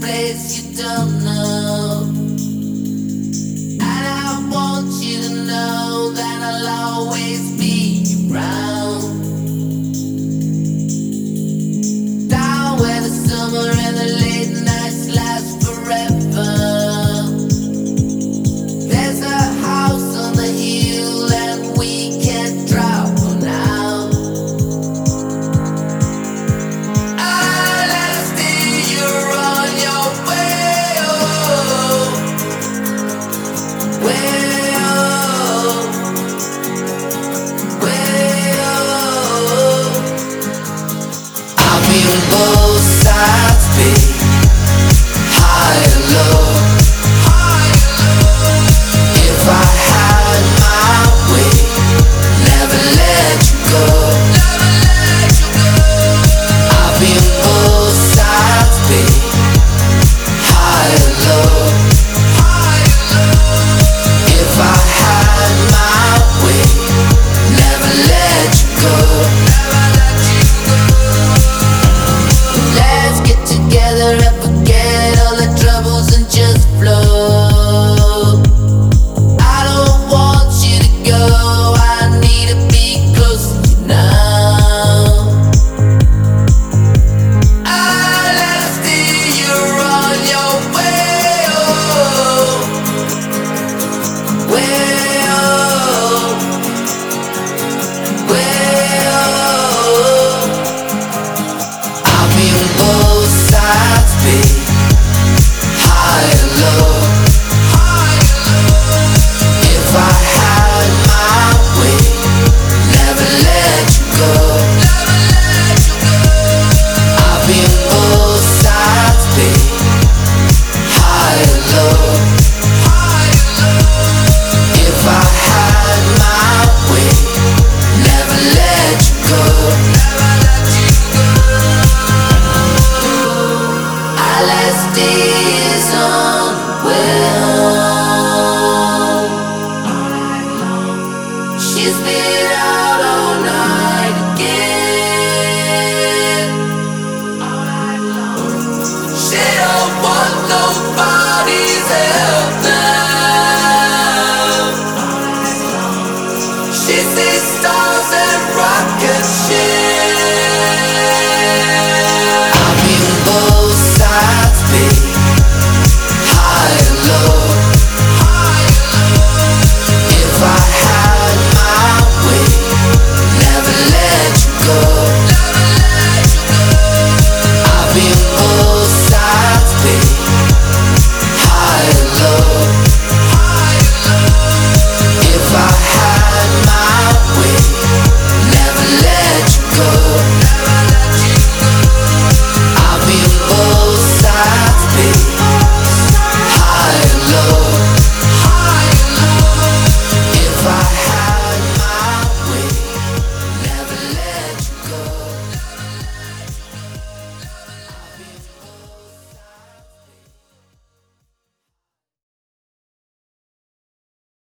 place you don't know. And I want you to know that I'll always be around. Down where the summer and the late nights last forever. There's a house on the hill and we can't drop for now. I'll let us steer you on your way, oh, way, oh, way, oh. I'll be on both sides, babe, high and low. If I had my way, never let you go. I'll be on both sides, babe, high and low. If I had my way, never let you go. Let's get together and forget all the troubles and just flow. I don't want you to go, I need to be close to you now. I'll let us steer you on your way, oh, way.